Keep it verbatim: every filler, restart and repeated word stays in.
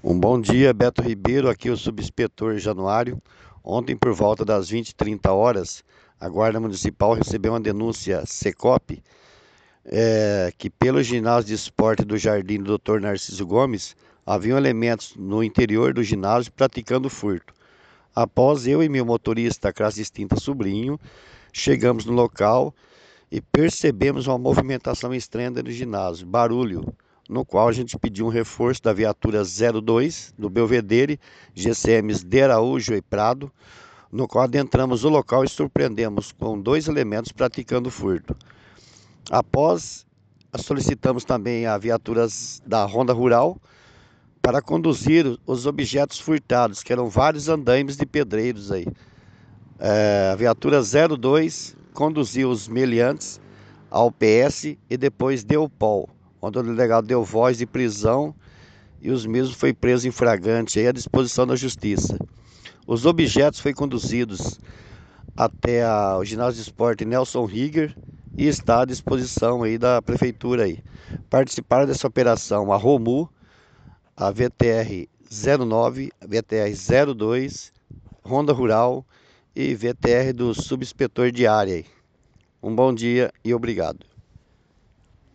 Um bom dia, Beto Ribeiro, aqui é o subinspetor Januário. Ontem, por volta das vinte e trinta horas, a Guarda Municipal recebeu uma denúncia Secop, é, que pelo ginásio de esporte do Jardim do doutor Narciso Gomes, haviam elementos no interior do ginásio praticando furto. Após eu e meu motorista, classe distinta sobrinho, chegamos no local e percebemos uma movimentação estranha dentro do ginásio, barulho, no qual a gente pediu um reforço da viatura zero dois do Belvedere, G C Ms de Araújo e Prado, no qual adentramos o local e surpreendemos com dois elementos praticando furto. Após, solicitamos também a viaturas da Ronda Rural para conduzir os objetos furtados, que eram vários andaimes de pedreiros aí. É, a viatura zero dois conduziu os meliantes ao P S e depois deu pol, onde o delegado deu voz de prisão e os mesmos foi preso em flagrante aí à disposição da justiça. Os objetos foram conduzidos até a, o ginásio de esporte Nelson Rieger e está à disposição aí da prefeitura aí. Participaram dessa operação a Romu, a V T R zero nove, a V T R zero dois, Ronda Rural e V T R do subinspetor de área aí. Um bom dia e obrigado.